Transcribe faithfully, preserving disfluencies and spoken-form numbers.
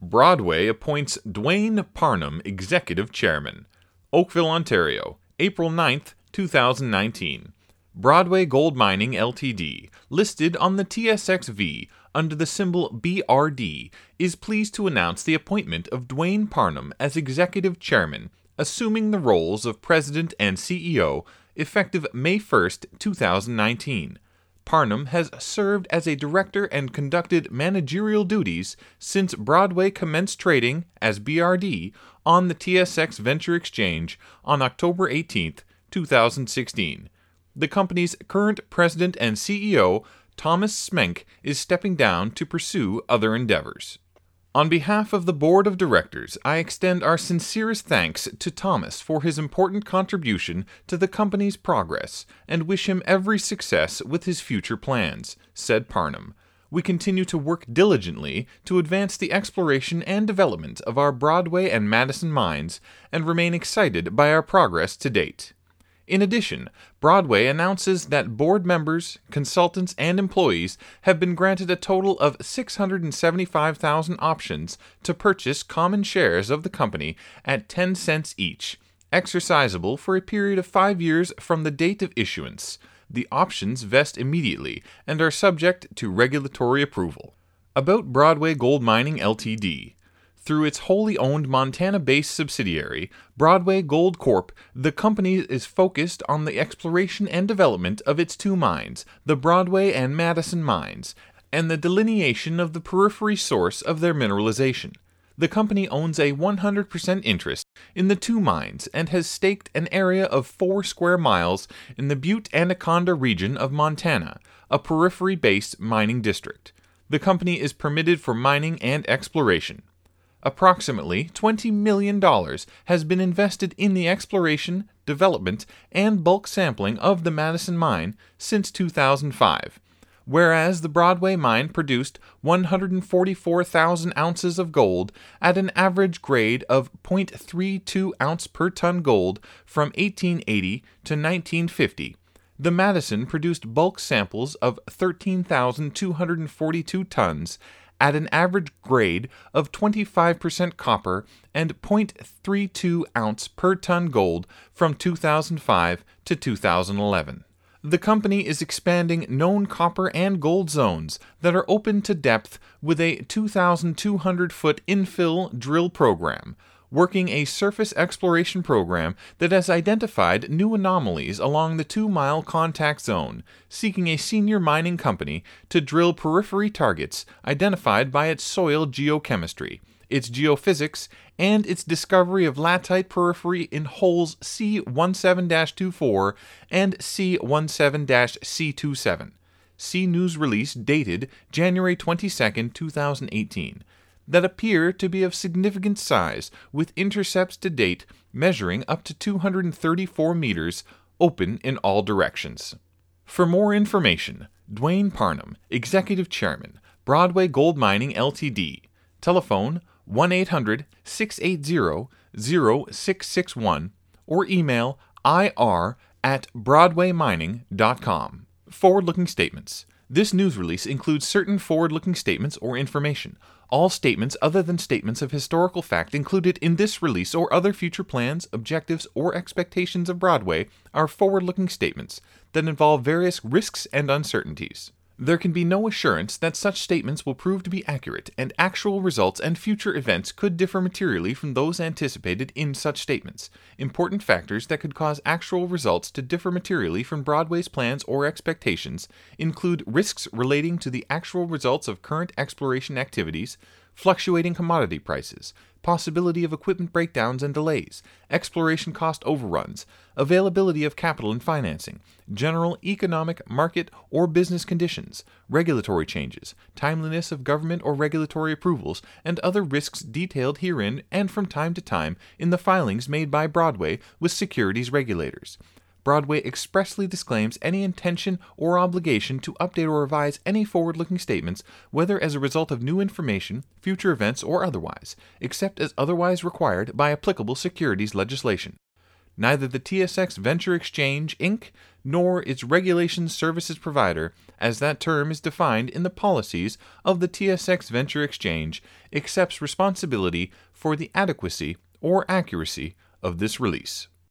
Broadway appoints Dwayne Parnham Executive Chairman. Oakville, Ontario, April ninth, two thousand nineteen. Broadway Gold Mining Limited, listed on the T S X V under the symbol B R D, is pleased to announce the appointment of Dwayne Parnham as Executive Chairman, assuming the roles of President and C E O, effective May first, two thousand nineteen. Parnham has served as a director and conducted managerial duties since Broadway commenced trading as B R D on the T S X Venture Exchange on October eighteenth, two thousand sixteen. The company's current president and C E O, Thomas Smenk, is stepping down to pursue other endeavors. On behalf of the Board of Directors, I extend our sincerest thanks to Thomas for his important contribution to the company's progress and wish him every success with his future plans, said Parnham. We continue to work diligently to advance the exploration and development of our Broadway and Madison mines and remain excited by our progress to date. In addition, Broadway announces that board members, consultants, and employees have been granted a total of six hundred seventy-five thousand options to purchase common shares of the company at ten cents each, exercisable for a period of five years from the date of issuance. The options vest immediately and are subject to regulatory approval. About Broadway Gold Mining Limited. Through its wholly owned Montana-based subsidiary, Broadway Gold Corporation, the company is focused on the exploration and development of its two mines, the Broadway and Madison mines, and the delineation of the periphery source of their mineralization. The company owns a one hundred percent interest in the two mines and has staked an area of four square miles in the Butte-Anaconda region of Montana, a periphery-based mining district. The company is permitted for mining and exploration. Approximately twenty million dollars has been invested in the exploration, development, and bulk sampling of the Madison mine since two thousand five, whereas the Broadway mine produced one hundred forty-four thousand ounces of gold at an average grade of zero point three two ounce per ton gold from eighteen eighty to nineteen fifty. The Madison produced bulk samples of thirteen thousand two hundred forty-two tons at an average grade of twenty-five percent copper and zero point three two ounce per ton gold from two thousand five to two thousand eleven. The company is expanding known copper and gold zones that are open to depth with a two thousand two hundred foot infill drill program, working a surface exploration program that has identified new anomalies along the two-mile contact zone, seeking a senior mining company to drill periphery targets identified by its soil geochemistry, its geophysics, and its discovery of latite periphery in holes C seventeen dash twenty-four and C seventeen dash C twenty-seven. See news release dated January twenty-second, two thousand eighteen. That appear to be of significant size, with intercepts to date measuring up to two hundred thirty-four meters, open in all directions. For more information, Dwayne Parnham, Executive Chairman, Broadway Gold Mining Limited. Telephone one eight hundred, six eight zero, zero six six one or email I R at broadway mining dot com. Forward-looking statements. This news release includes certain forward-looking statements or information. All statements other than statements of historical fact included in this release or other future plans, objectives, or expectations of Broadway are forward-looking statements that involve various risks and uncertainties. There can be no assurance that such statements will prove to be accurate, and actual results and future events could differ materially from those anticipated in such statements. Important factors that could cause actual results to differ materially from Broadway's plans or expectations include risks relating to the actual results of current exploration activities, fluctuating commodity prices, possibility of equipment breakdowns and delays, exploration cost overruns, availability of capital and financing, general economic, market, or business conditions, regulatory changes, timeliness of government or regulatory approvals, and other risks detailed herein and from time to time in the filings made by Broadway with securities regulators. Broadway expressly disclaims any intention or obligation to update or revise any forward-looking statements, whether as a result of new information, future events, or otherwise, except as otherwise required by applicable securities legislation. Neither the T S X Venture Exchange, Incorporated, nor its regulation services provider, as that term is defined in the policies of the T S X Venture Exchange, accepts responsibility for the adequacy or accuracy of this release.